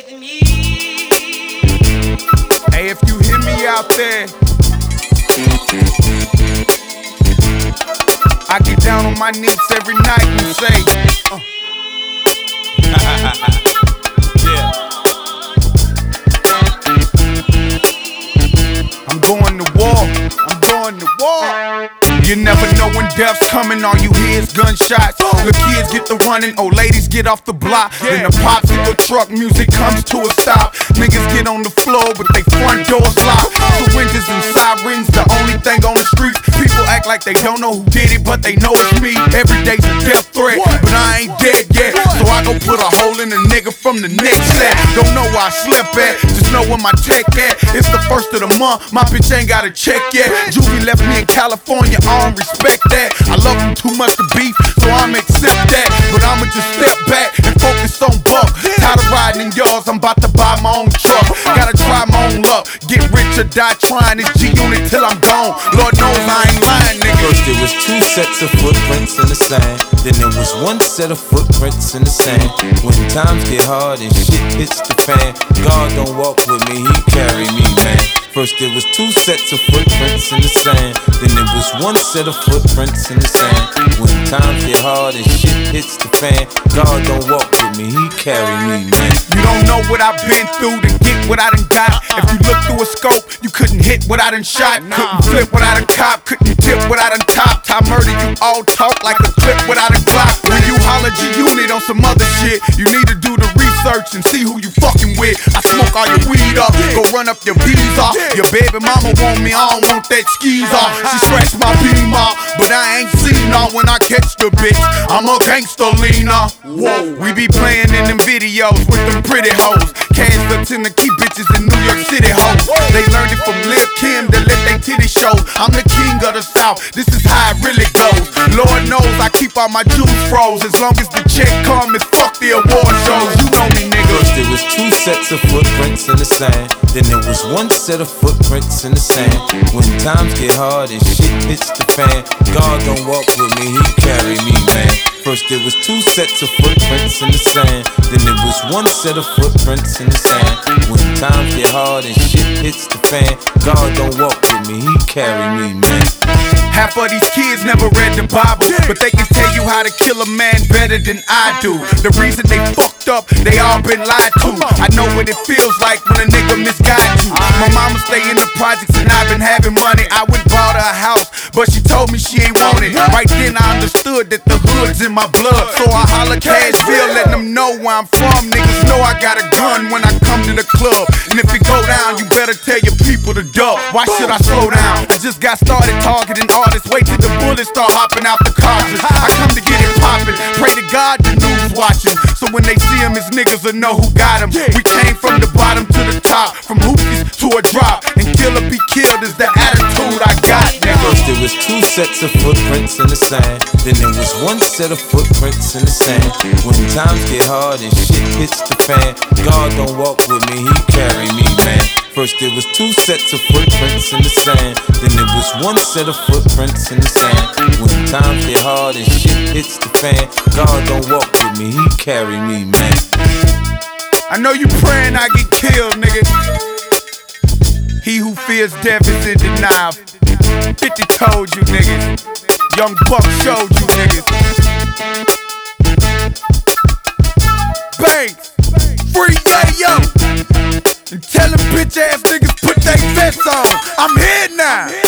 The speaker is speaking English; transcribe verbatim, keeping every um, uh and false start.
with me. Hey, if you hear me out there, I get down on my knees every night and say, uh. Yeah. I'm going to war, I'm going to war. You never know when death's coming, all you hear is gunshots. The kids get the running, old ladies get off the block. Then the popsicle truck music comes to a stop. Niggas get on the floor, but they front doors locked. Syringes and sirens, the only thing on the streets. People act like they don't know who did it, but they know it's me. Every day's a death threat, but I ain't dead yet. So I go put a hole in a nigga from the next set. Don't know where I slept at, just know where my tech at. It's the first of the month, my bitch ain't got a check yet. Juvie left me in California, I don't respect that. I love him too much to beef, so I'ma accept that. But I'ma just step back and focus on buck. Tired of riding in yards, I'm about to buy my own truck. Gotta try my own luck, get rich or die trying. This G-Unit till I'm gone, Lord knows I ain't lying, nigga. First there was two sets of footprints in the sand, then there was one set of footprints in the sand. When times get hard and shit hits the fan, God don't walk with me, he carry me, man. First there was two sets of footprints in the sand, then there was one set of footprints in the sand. When times get hard and shit hits the fan, God don't walk with me, he carry me, man. You don't know what I've been through to get what I done got. If you look through a scope, you couldn't hit what I done shot. Couldn't flip what I done cop, couldn't tip what I done top. I murder you all talk like a clip without a clock. When you holler G-Unit on some other shit, you need to do the research and see who you fucking with. I smoke all your weed up, go run up your bees off. Your baby mama want me, I don't want that skis off. She scratched my beam off, but I ain't seen her when I catch the bitch. I'm a gangster leaner. Whoa, we be playing in them videos with them pretty hoes. Cash up to the key bitches in New York City hoes. They learned it from Lil' Kim to let they titty show. I'm the king of the South, this is how it really goes. Lord knows I keep all my juice froze. As long as the check come, it's fuck the award shows. You know me, nigga. First there was two sets of footprints in the sand, then there was one set of footprints in the sand. When times get hard and shit hits the fan, God don't walk with me, he carry me, man. First there was two sets of footprints in the sand, then there was one set of footprints in the sand. When times get hard and shit hits the fan, God don't walk with me, he carry me, man. Half of these kids never read the Bible, but they can tell you how to kill a man better than I do. The reason they fucked up, they all been lied to. I know what it feels like when a nigga misguide you. My mama stay in the projects and I've been having money. I went bought her a house, but she told me she ain't want it. Right then I understood that the hood's in my blood, so I holler Cashville, letting them know where I'm from. Niggas know I got a gun when I come to the club, and if it go down, you better tell your people to duck. Why should I slow down? I just got started targeting artists. Wait till the bullets start hopping out the cartridge. I come to get it poppin'. Pray to God the news watching, so when they see him, his niggas will know who got him. We came from the bottom to the top, from hoopies to a drop, and kill or be killed is the attitude I got, nigga. First there was two sets of footprints in the sand, then there was one set of footprints in the sand. When times get hard and shit hits the fan, God don't walk with me, he carry me, man. First there was two sets of footprints in the sand, then there was one set of footprints in the sand. When times get hard and shit hits the fan, God don't walk with me, he carry me, man. I know you praying I get killed, nigga. He who fears death is in denial. fifty told you niggas, Young Buck showed you niggas. Banks, free Yayo, and tell them bitch ass niggas put they vests on. I'm here now.